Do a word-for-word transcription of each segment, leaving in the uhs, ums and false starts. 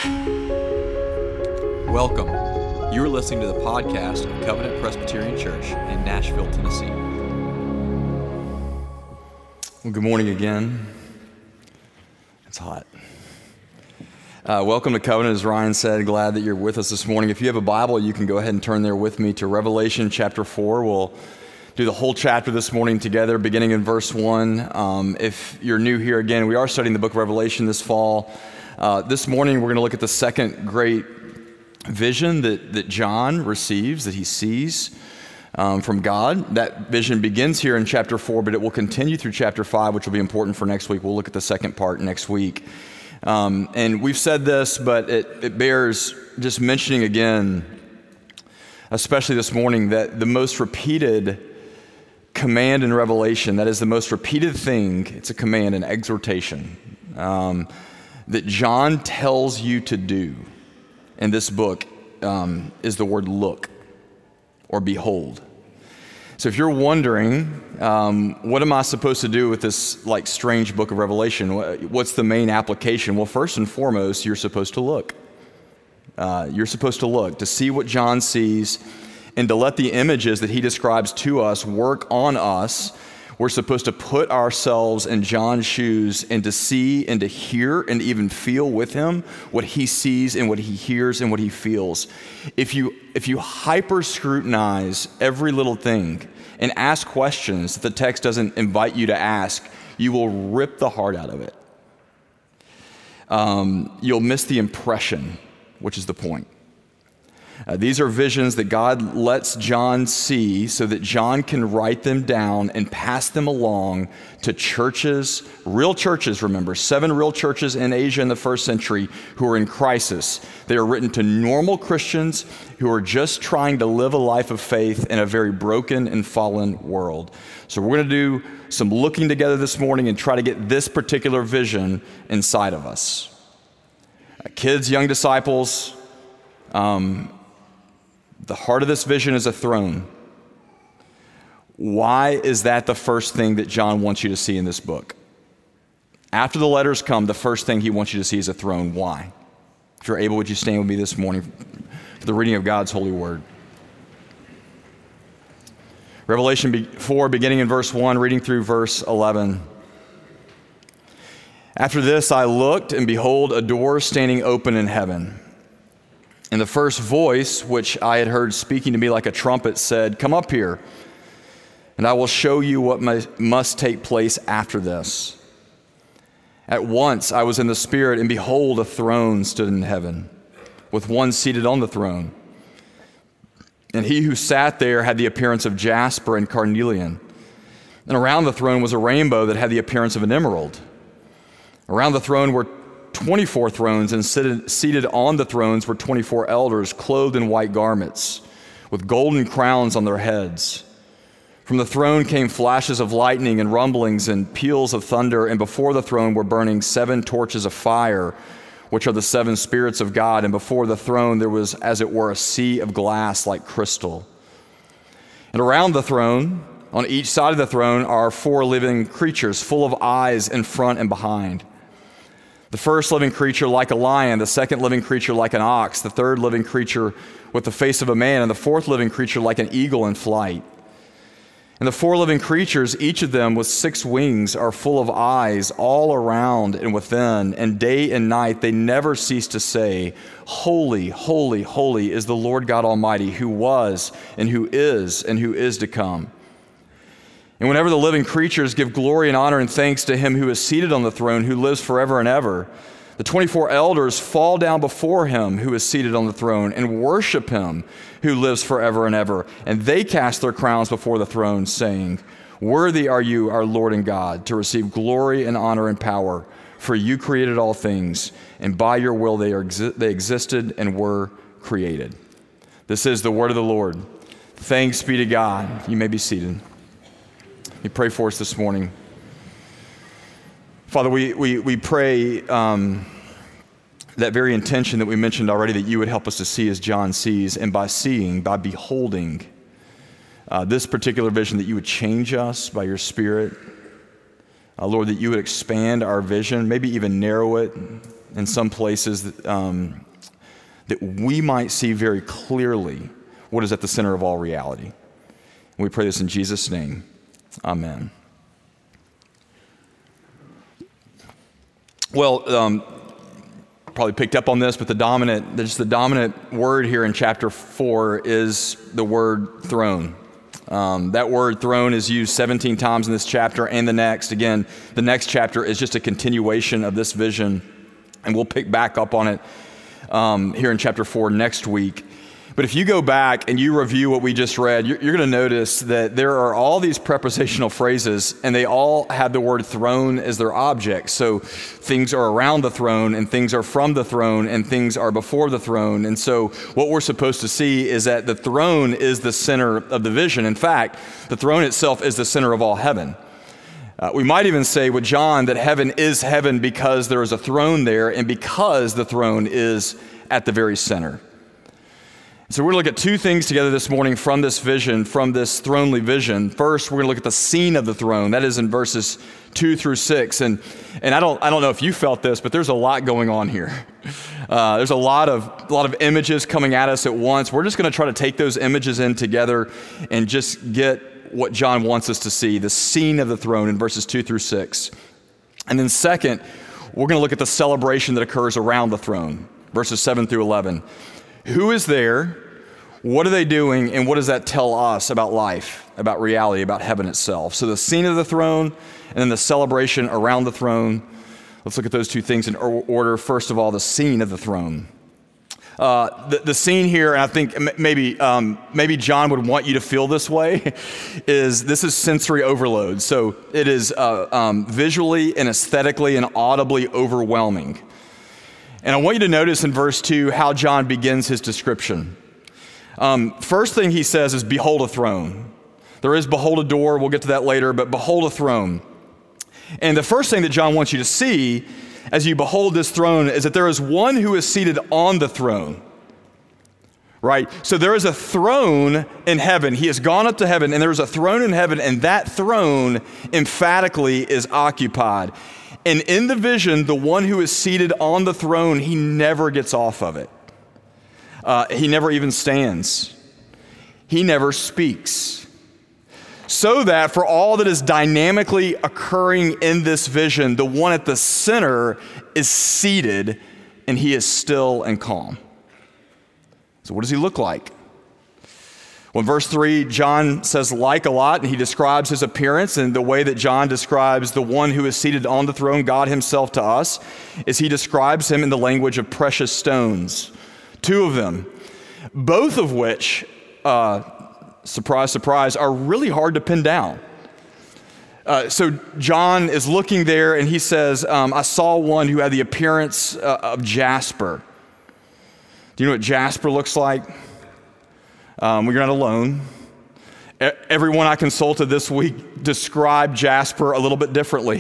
Welcome. You are listening to the podcast of Covenant Presbyterian Church in Nashville, Tennessee. Well, good morning again. It's hot. Uh, welcome to Covenant, as Ryan said. Glad that you're with us this morning. If you have a Bible, you can go ahead and turn there with me to Revelation chapter four. We'll do the whole chapter this morning together, beginning in verse one. Um, if you're new here, again, we are studying the book of Revelation this fall. Uh, this morning, we're going to look at the second great vision that, that John receives, that he sees um, from God. That vision begins here in chapter four, but it will continue through chapter five, which will be important for next week. We'll look at the second part next week. Um, and we've said this, but it, it bears just mentioning again, especially this morning, that the most repeated command in Revelation, that is the most repeated thing, it's a command, an exhortation, um, that John tells you to do in this book um, is the word look or behold. So if you're wondering, um, what am I supposed to do with this like strange book of Revelation? What's the main application? Well, first and foremost, you're supposed to look. Uh, you're supposed to look, to see what John sees, and to let the images that he describes to us work on us. We're supposed to put ourselves in John's shoes and to see and to hear and even feel with him what he sees and what he hears and what he feels. If you if you hyper scrutinize every little thing and ask questions that the text doesn't invite you to ask, you will rip the heart out of it. Um, you'll miss the impression, which is the point. Uh, these are visions that God lets John see so that John can write them down and pass them along to churches, real churches, remember, seven real churches in Asia in the first century who are in crisis. They are written to normal Christians who are just trying to live a life of faith in a very broken and fallen world. So we're going to do some looking together this morning and try to get this particular vision inside of us. Uh, kids, young disciples, um, the heart of this vision is a throne. Why is that the first thing that John wants you to see in this book? After the letters come, the first thing he wants you to see is a throne. Why? If you're able, would you stand with me this morning for the reading of God's holy word? Revelation four, beginning in verse one, reading through verse eleven. After this I looked, and behold, a door standing open in heaven. And the first voice, which I had heard speaking to me like a trumpet, said, "Come up here, and I will show you what must take place after this." At once I was in the Spirit, and behold, a throne stood in heaven, with one seated on the throne. And he who sat there had the appearance of jasper and carnelian. And around the throne was a rainbow that had the appearance of an emerald. Around the throne were twenty-four thrones, and seated, seated on the thrones were twenty-four elders, clothed in white garments, with golden crowns on their heads. From the throne came flashes of lightning and rumblings and peals of thunder, and before the throne were burning seven torches of fire, which are the seven spirits of God, and before the throne there was, as it were, a sea of glass like crystal. And around the throne, on each side of the throne, are four living creatures, full of eyes in front and behind. The first living creature like a lion, the second living creature like an ox, the third living creature with the face of a man, and the fourth living creature like an eagle in flight. And the four living creatures, each of them with six wings, are full of eyes all around and within, and day and night they never cease to say, "Holy, holy, holy is the Lord God Almighty, who was and who is and who is to come." And whenever the living creatures give glory and honor and thanks to him who is seated on the throne, who lives forever and ever, the twenty-four elders fall down before him who is seated on the throne and worship him who lives forever and ever. And they cast their crowns before the throne, saying, "Worthy are you, our Lord and God, to receive glory and honor and power, for you created all things, and by your will they, are exi- they existed and were created." This is the word of the Lord. Thanks be to God. You may be seated. You pray for us this morning. Father, we we we pray um, that very intention that we mentioned already, that you would help us to see as John sees, and by seeing, by beholding uh, this particular vision, that you would change us by your Spirit. Uh, Lord, that you would expand our vision, maybe even narrow it, in some places um, that we might see very clearly what is at the center of all reality. And we pray this in Jesus' name. Amen. Well, um, probably picked up on this, but the dominant, just the dominant word here in chapter four is the word throne. Um, that word throne is used seventeen times in this chapter and the next. Again, the next chapter is just a continuation of this vision, and we'll pick back up on it um, here in chapter four next week. But if you go back and you review what we just read, you're, you're going to notice that there are all these prepositional phrases, and they all have the word throne as their object. So things are around the throne, and things are from the throne, and things are before the throne. And so what we're supposed to see is that the throne is the center of the vision. In fact, the throne itself is the center of all heaven. Uh, we might even say with John that heaven is heaven because there is a throne there, and because the throne is at the very center. So we're going to look at two things together this morning from this vision, from this thronely vision. First, we're going to look at the scene of the throne. That is in verses two through six. And and I don't I don't know if you felt this, but there's a lot going on here. Uh, there's a lot of a lot of images coming at us at once. We're just going to try to take those images in together and just get what John wants us to see, the scene of the throne in verses two through six. And then second, we're going to look at the celebration that occurs around the throne, verses seven through eleven. Who is there? What are they doing? And what does that tell us about life, about reality, about heaven itself? So the scene of the throne and then the celebration around the throne. Let's look at those two things in order. First of all, the scene of the throne. Uh, the, the scene here, and I think maybe um, maybe John would want you to feel this way, is this is sensory overload. So it is uh, um, visually and aesthetically and audibly overwhelming. And I want you to notice in verse two how John begins his description. Um, first thing he says is, behold a throne. There is behold a door, we'll get to that later, but behold a throne. And the first thing that John wants you to see as you behold this throne is that there is one who is seated on the throne. Right? So there is a throne in heaven. He has gone up to heaven, and there is a throne in heaven, and that throne emphatically is occupied. And in the vision, the one who is seated on the throne, he never gets off of it. Uh, he never even stands. He never speaks. So that for all that is dynamically occurring in this vision, the one at the center is seated, and he is still and calm. So what does he look like? Well, in verse three, John says like a lot, and he describes his appearance, and the way that John describes the one who is seated on the throne, God himself, to us, is he describes him in the language of precious stones. Two of them, both of which, uh, surprise, surprise, are really hard to pin down. Uh, so John is looking there, and he says, um, I saw one who had the appearance uh, of jasper. Do you know what jasper looks like? Um, you're not alone. E- everyone I consulted this week described jasper a little bit differently.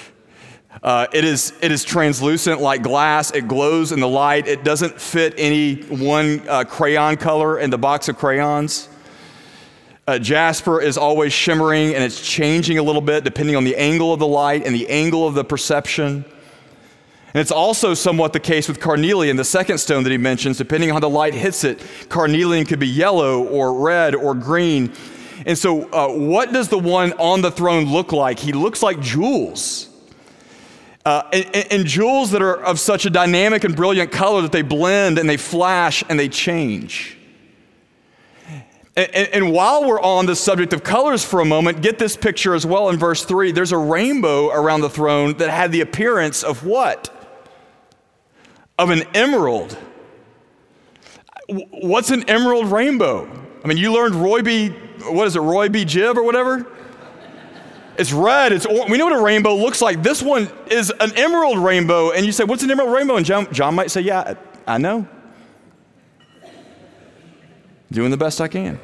Uh, it is it is translucent like glass. It glows in the light. It doesn't fit any one uh, crayon color in the box of crayons. Uh, jasper is always shimmering, and it's changing a little bit depending on the angle of the light and the angle of the perception. And it's also somewhat the case with carnelian, the second stone that he mentions. Depending on how the light hits it, carnelian could be yellow or red or green. And so uh, what does the one on the throne look like? He looks like jewels. Uh, and, and jewels that are of such a dynamic and brilliant color that they blend and they flash and they change. And, and, and while we're on the subject of colors for a moment, get this picture as well in verse three. There's a rainbow around the throne that had the appearance of what? Of an emerald. What's an emerald rainbow? I mean, you learned Roy B., what is it, Roy B. Jib or whatever? It's red, it's or- we know what a rainbow looks like. This one is an emerald rainbow. And you say, what's an emerald rainbow? And John, John might say, yeah, I know. Doing the best I can.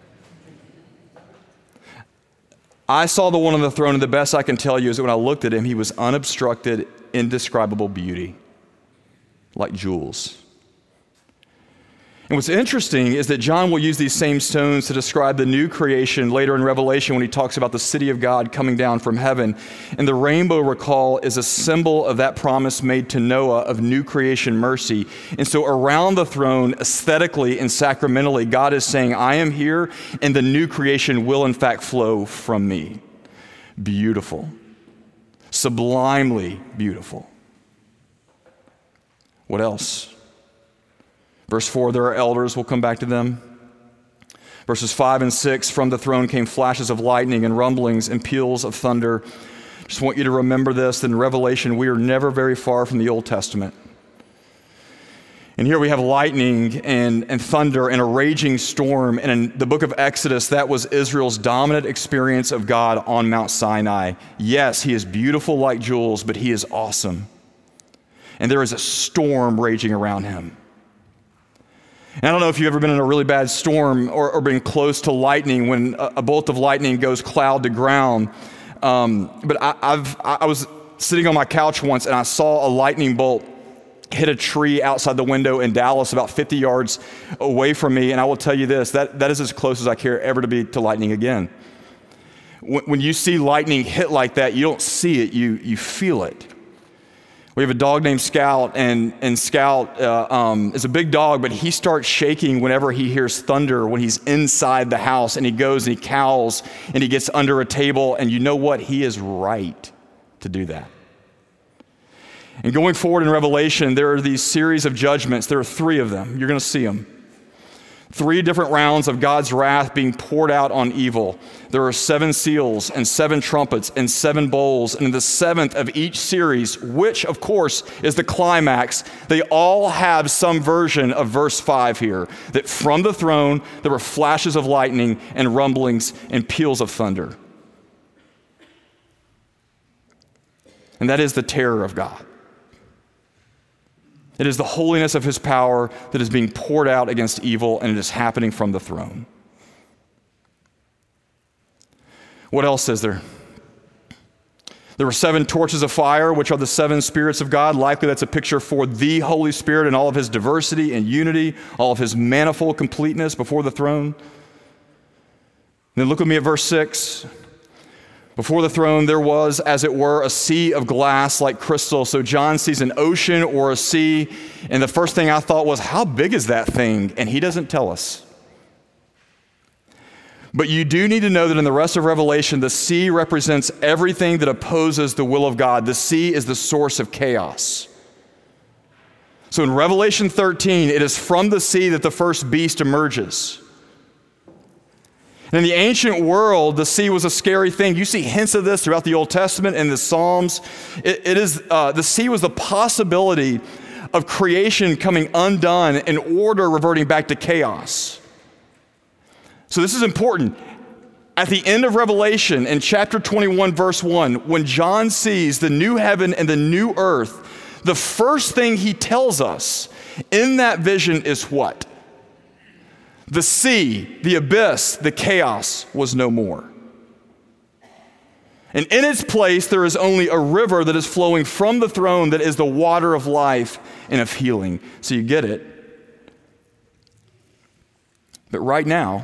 I saw the one on the throne, and the best I can tell you is that when I looked at him, he was unobstructed, indescribable beauty. Like jewels. And what's interesting is that John will use these same stones to describe the new creation later in Revelation when he talks about the city of God coming down from heaven. And the rainbow, recall, is a symbol of that promise made to Noah of new creation mercy. And so around the throne, aesthetically and sacramentally, God is saying, I am here, and the new creation will in fact flow from me. Beautiful. Sublimely beautiful. What else? Verse four, there are elders, we'll come back to them. Verses five and six, from the throne came flashes of lightning and rumblings and peals of thunder. Just want you to remember this, that in Revelation, we are never very far from the Old Testament. And here we have lightning and, and thunder and a raging storm. And in the book of Exodus, that was Israel's dominant experience of God on Mount Sinai. Yes, he is beautiful like jewels, but he is awesome. And there is a storm raging around him. And I don't know if you've ever been in a really bad storm or, or been close to lightning when a, a bolt of lightning goes cloud to ground. Um, but I, I've, I was sitting on my couch once and I saw a lightning bolt hit a tree outside the window in Dallas about fifty yards away from me. And I will tell you this, that, that is as close as I care ever to be to lightning again. When, when you see lightning hit like that, you don't see it, you, you feel it. We have a dog named Scout, and, and Scout uh, um, is a big dog, but he starts shaking whenever he hears thunder when he's inside the house, and he goes and he cowls and he gets under a table, and you know what? He is right to do that. And going forward in Revelation, there are these series of judgments. There are three of them. You're going to see them. Three different rounds of God's wrath being poured out on evil. There are seven seals and seven trumpets and seven bowls. And in the seventh of each series, which of course is the climax, they all have some version of verse five here. That from the throne, there were flashes of lightning and rumblings and peals of thunder. And that is the terror of God. It is the holiness of his power that is being poured out against evil, and it is happening from the throne. What else is there? There were seven torches of fire, which are the seven spirits of God. Likely that's a picture for the Holy Spirit and all of his diversity and unity, all of his manifold completeness before the throne. And then look with me at verse six. Before the throne, there was, as it were, a sea of glass like crystal. So John sees an ocean or a sea, and the first thing I thought was, how big is that thing? And he doesn't tell us. But you do need to know that in the rest of Revelation, the sea represents everything that opposes the will of God. The sea is the source of chaos. So in Revelation thirteen, it is from the sea that the first beast emerges. And in the ancient world, the sea was a scary thing. You see hints of this throughout the Old Testament and the Psalms. It, it is uh, the sea was the possibility of creation coming undone and order reverting back to chaos. So this is important. At the end of Revelation, in chapter twenty-one, verse one, when John sees the new heaven and the new earth, the first thing he tells us in that vision is what? The sea, the abyss, the chaos was no more. And in its place, there is only a river that is flowing from the throne that is the water of life and of healing. So you get it. But right now,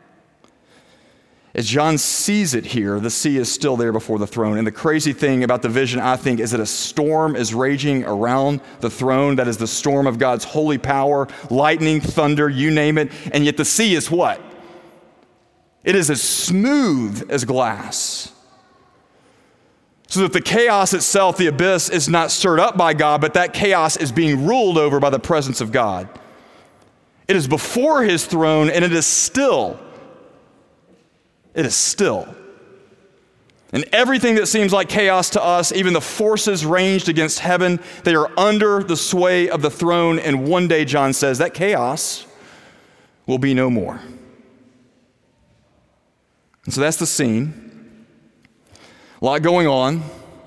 as John sees it here, the sea is still there before the throne. And the crazy thing about the vision, I think, is that a storm is raging around the throne. That is the storm of God's holy power, lightning, thunder, you name it. And yet the sea is what? It is as smooth as glass. So that the chaos itself, the abyss, is not stirred up by God, but that chaos is being ruled over by the presence of God. It is before his throne, and it is still It is still. And everything that seems like chaos to us, even the forces ranged against heaven, they are under the sway of the throne. And one day, John says, that chaos will be no more. And so that's the scene. A lot going on.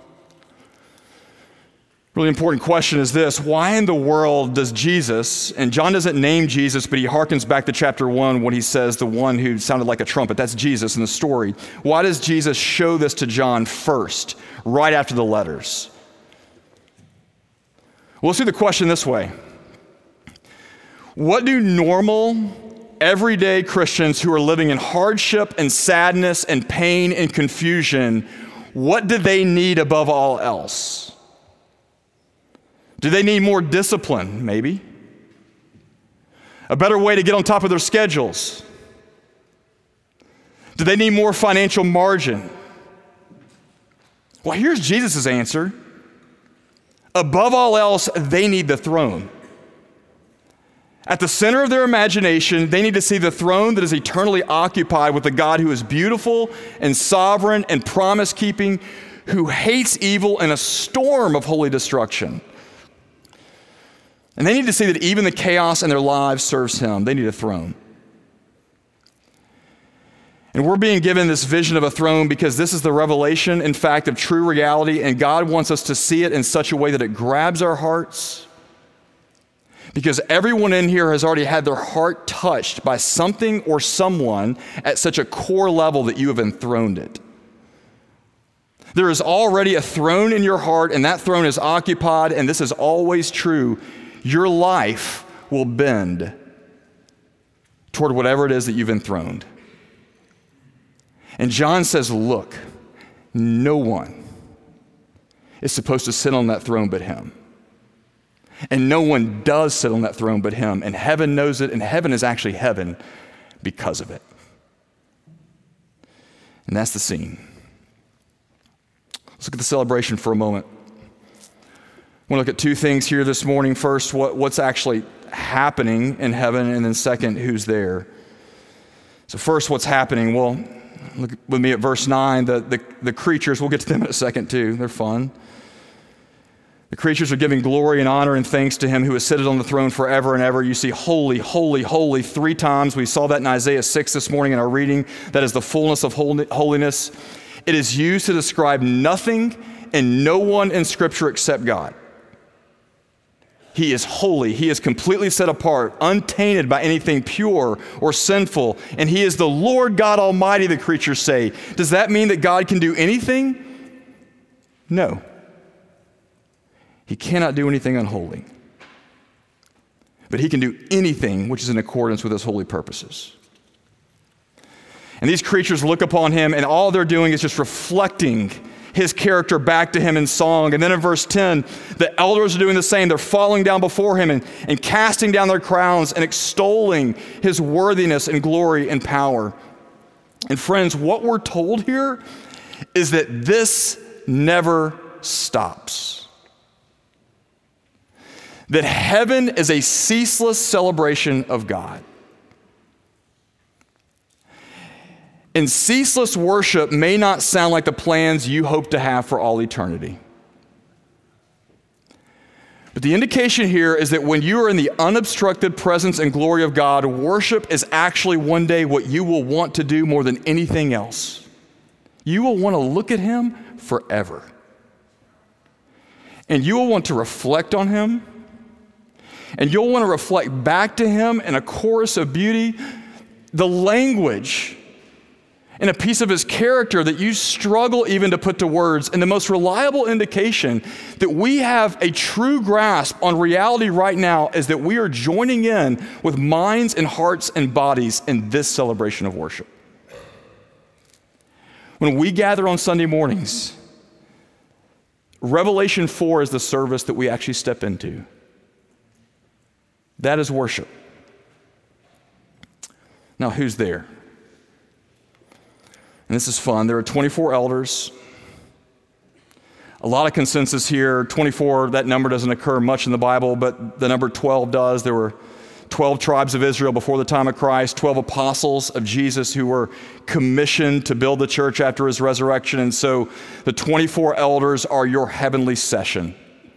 Really important question is this: why in the world does Jesus, and John doesn't name Jesus, but he harkens back to chapter one when he says the one who sounded like a trumpet, that's Jesus in the story. Why does Jesus show this to John first, right after the letters? Well, let's do the question this way. What do normal, everyday Christians who are living in hardship and sadness and pain and confusion, what do they need above all else? Do they need more discipline? Maybe. A better way to get on top of their schedules? Do they need more financial margin? Well, here's Jesus' answer. Above all else, they need the throne. At the center of their imagination, they need to see the throne that is eternally occupied with a God who is beautiful and sovereign and promise-keeping, who hates evil in a storm of holy destruction. And they need to see that even the chaos in their lives serves him. They need a throne. And we're being given this vision of a throne because this is the revelation, in fact, of true reality, and God wants us to see it in such a way that it grabs our hearts. Because everyone in here has already had their heart touched by something or someone at such a core level that you have enthroned it. There is already a throne in your heart, and that throne is occupied, and this is always true. Your life will bend toward whatever it is that you've enthroned. And John says, look, no one is supposed to sit on that throne but him. And no one does sit on that throne but him. And heaven knows it, and heaven is actually heaven because of it. And that's the scene. Let's look at the celebration for a moment. I want to look at two things here this morning. First, what, what's actually happening in heaven, and then second, who's there. So first, what's happening? Well, look with me at verse nine. The, the, the creatures, we'll get to them in a second too. They're fun. The creatures are giving glory and honor and thanks to him who is seated on the throne forever and ever. You see holy, holy, holy three times. We saw that in Isaiah six this morning in our reading. That is the fullness of holiness. It is used to describe nothing and no one in Scripture except God. He is holy. He is completely set apart, untainted by anything pure or sinful. And he is the Lord God Almighty, the creatures say. Does that mean that God can do anything? No. He cannot do anything unholy. But he can do anything which is in accordance with his holy purposes. And these creatures look upon him, and all they're doing is just reflecting his character back to him in song. And then in verse ten, the elders are doing the same. They're falling down before him and, and casting down their crowns and extolling his worthiness and glory and power. And friends, what we're told here is that this never stops. That heaven is a ceaseless celebration of God. And ceaseless worship may not sound like the plans you hope to have for all eternity. But the indication here is that when you are in the unobstructed presence and glory of God, worship is actually one day what you will want to do more than anything else. You will want to look at him forever. And you will want to reflect on him. And you'll want to reflect back to him in a chorus of beauty, the language and a piece of his character that you struggle even to put to words. And the most reliable indication that we have a true grasp on reality right now is that we are joining in with minds and hearts and bodies in this celebration of worship. When we gather on Sunday mornings, Revelation four is the service that we actually step into. That is worship. Now, who's there? And this is fun. There are twenty-four elders. A lot of consensus here. twenty-four, that number doesn't occur much in the Bible, but the number twelve does. There were twelve tribes of Israel before the time of Christ, twelve apostles of Jesus who were commissioned to build the church after his resurrection. And so the twenty-four elders are your heavenly session.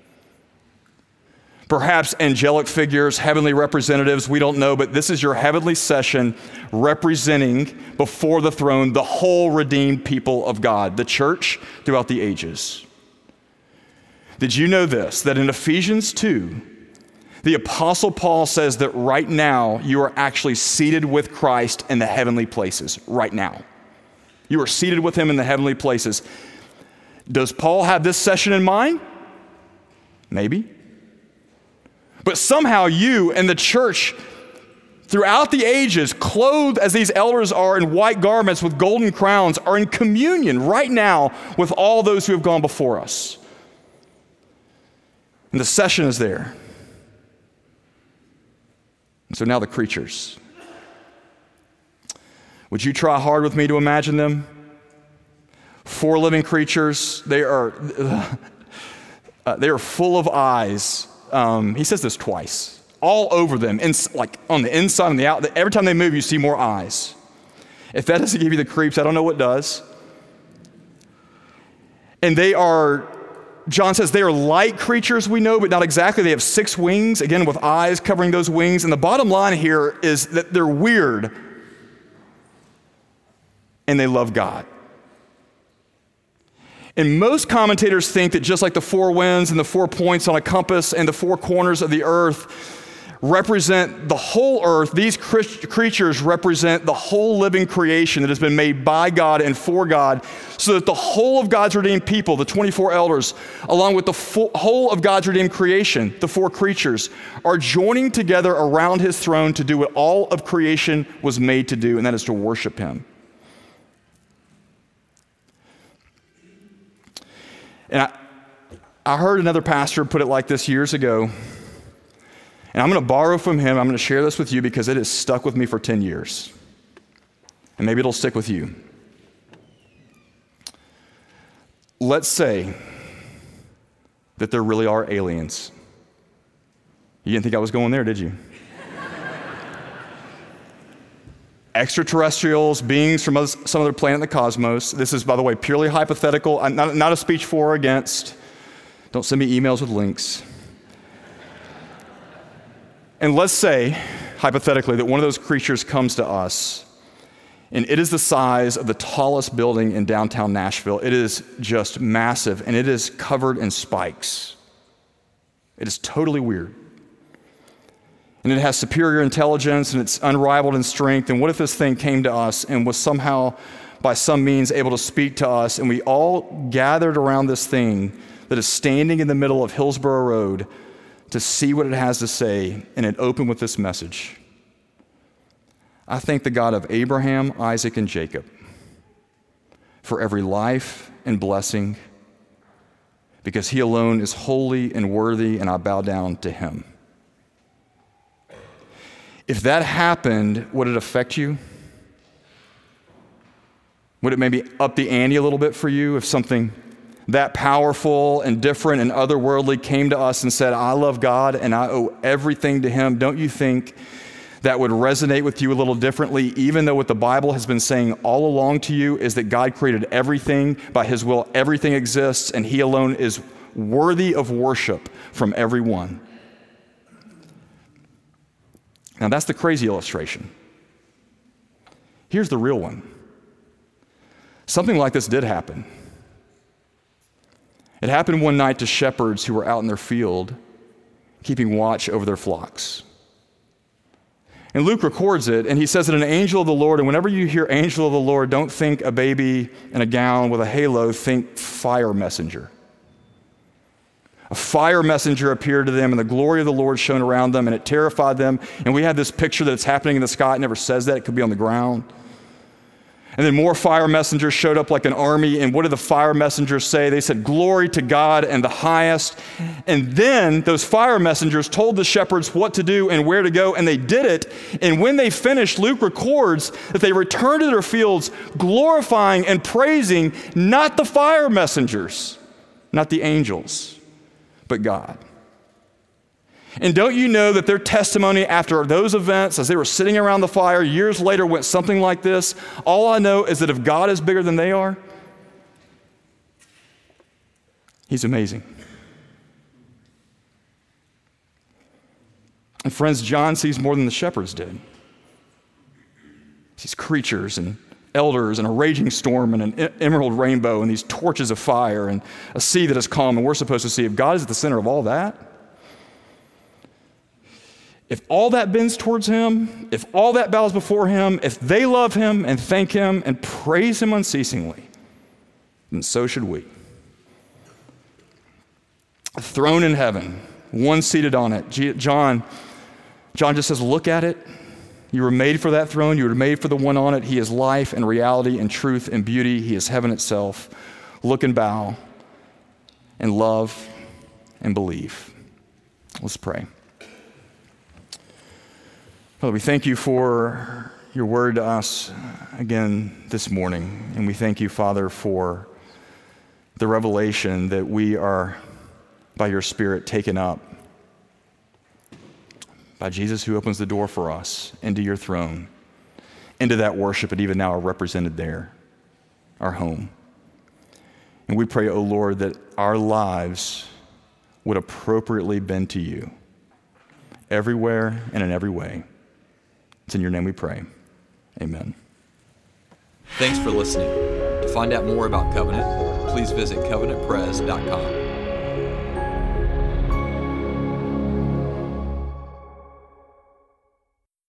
Perhaps angelic figures, heavenly representatives, we don't know, but this is your heavenly session representing before the throne the whole redeemed people of God, the church throughout the ages. Did you know this, that in Ephesians two, the Apostle Paul says that right now you are actually seated with Christ in the heavenly places, right now. You are seated with him in the heavenly places. Does Paul have this session in mind? Maybe. But somehow you and the church throughout the ages, clothed as these elders are in white garments with golden crowns, are in communion right now with all those who have gone before us. And the session is there. And so now the creatures. Would you try hard with me to imagine them? Four living creatures. They are, uh, they are full of eyes. Um, he says this twice. All over them, in, like on the inside and the out. Every time they move, you see more eyes. If that doesn't give you the creeps, I don't know what does. And they are, John says, they are light creatures, we know, but not exactly. They have six wings, again, with eyes covering those wings. And the bottom line here is that they're weird and they love God. And most commentators think that just like the four winds and the four points on a compass and the four corners of the earth represent the whole earth, these creatures represent the whole living creation that has been made by God and for God, so that the whole of God's redeemed people, the twenty-four elders, along with the full, whole of God's redeemed creation, the four creatures, are joining together around his throne to do what all of creation was made to do, and that is to worship him. And I, I heard another pastor put it like this years ago. And I'm going to borrow from him. I'm going to share this with you because it has stuck with me for ten years. And maybe it'll stick with you. Let's say that there really are aliens. You didn't think I was going there, did you? Extraterrestrials, beings from some other planet in the cosmos. This is, by the way, purely hypothetical. Not, not a speech for or against. Don't send me emails with links. And let's say, hypothetically, that one of those creatures comes to us, and it is the size of the tallest building in downtown Nashville. It is just massive, and it is covered in spikes. It is totally weird. And it has superior intelligence, and it's unrivaled in strength. And what if this thing came to us and was somehow, by some means, able to speak to us, and we all gathered around this thing that is standing in the middle of Hillsborough Road to see what it has to say, and it opened with this message. I thank the God of Abraham, Isaac, and Jacob for every life and blessing, because he alone is holy and worthy, and I bow down to him. If that happened, would it affect you? Would it maybe up the ante a little bit for you if something that powerful and different and otherworldly came to us and said, I love God and I owe everything to him? Don't you think that would resonate with you a little differently, even though what the Bible has been saying all along to you is that God created everything by his will, everything exists, and he alone is worthy of worship from everyone? Now that's the crazy illustration. Here's the real one. Something like this did happen. It happened one night to shepherds who were out in their field, keeping watch over their flocks. And Luke records it, and he says that an angel of the Lord, and whenever you hear angel of the Lord, don't think a baby in a gown with a halo, think fire messenger. A fire messenger appeared to them, and the glory of the Lord shone around them, and it terrified them. And we have this picture that it's happening in the sky. It never says that. It could be on the ground. And then more fire messengers showed up like an army. And what did the fire messengers say? They said, glory to God and the highest. And then those fire messengers told the shepherds what to do and where to go, and they did it. And when they finished, Luke records that they returned to their fields glorifying and praising not the fire messengers, not the angels, but God. And don't you know that their testimony after those events, as they were sitting around the fire years later, went something like this? All I know is that if God is bigger than they are, he's amazing. And friends, John sees more than the shepherds did. He sees creatures and elders and a raging storm and an emerald rainbow and these torches of fire and a sea that is calm, and we're supposed to see if God is at the center of all that. If all that bends towards him, if all that bows before him, if they love him and thank him and praise him unceasingly, then so should we. A throne in heaven, one seated on it. G- John, John just says, look at it. You were made for that throne. You were made for the one on it. He is life and reality and truth and beauty. He is heaven itself. Look and bow and love and believe. Let's pray. Father, we thank you for your word to us again this morning. And we thank you, Father, for the revelation that we are, by your Spirit, taken up by Jesus, who opens the door for us into your throne, into that worship, and even now are represented there, our home. And we pray, O Lord, that our lives would appropriately bend to you everywhere and in every way. It's in your name we pray. Amen. Thanks for listening. To find out more about Covenant, please visit covenant pres dot com.